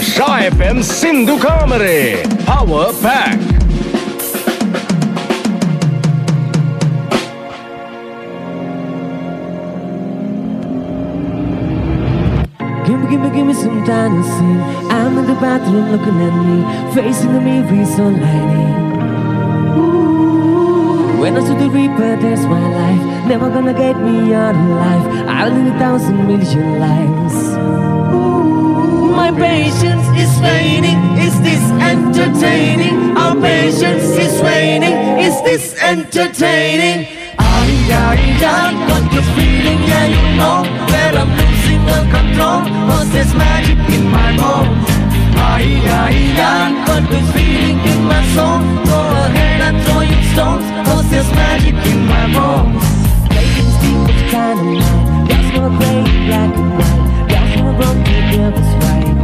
Star FM Sindhu Kamare Power Pack. Give me some time to see. I'm in the bathroom looking at me, facing the mirror so lighting. When I see the reaper, that's my life. Never gonna get me out of life. I'll live 1,000 million lives. My patience is waning. Is this entertaining? Our patience is waning. Is this entertaining? I got this feeling, yeah, you know, where I'm losing the control. Cause there's magic in my bones. I got this feeling in my soul. Go ahead and throw your stones. Cause there's magic in my bones. Making steep of dynamite. There's no gray, black and white. There's no wrong, the other's right.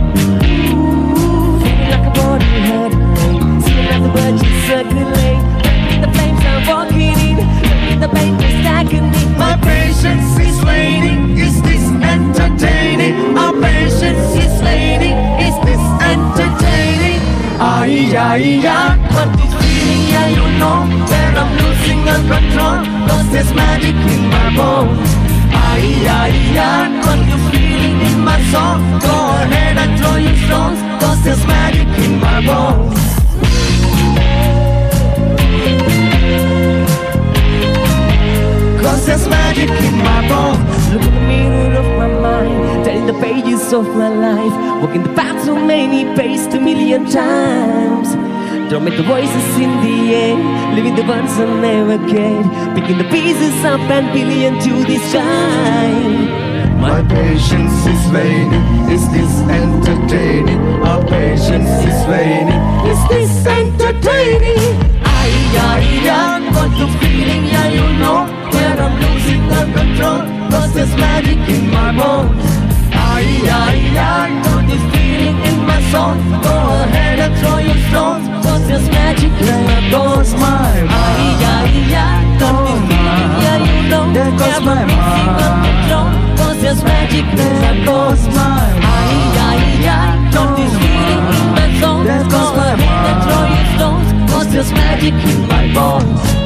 Feeling like a board in head and rain. Seeing like the virgin circulate. The flames are walking in. The pain is stacking me. My patience is waning. Is this entertaining? Our patience is waning. Is this entertaining? But this feeling, yeah, you know, where I'm losing the control. Cause there's magic in my bones. Got this feeling in my soul. Go ahead and throw your stones. Cause there's magic in my bones. Cause there's magic in my bones. Look in the mirror of my mind, turning the pages of my life. Walking the path so many paced 1,000,000 times. Drumming the voices in the air, living the ones I never cared. Picking the pieces up and billion to the sky. My patience is waning. Is this entertaining? Our patience is waning. Is this entertaining? Got the feeling, yeah, you know, where I'm losing the control. Cause there's magic in my bones. Got this feeling in my soul. Go ahead and throw your stones. Cause there's magic in my bones. Got this feeling, yeah, you know, where I'm losing the control. Cause there's magic in my bones. Got this feeling in my soul. Go ahead and throw your stones. Cause there's magic in my bones.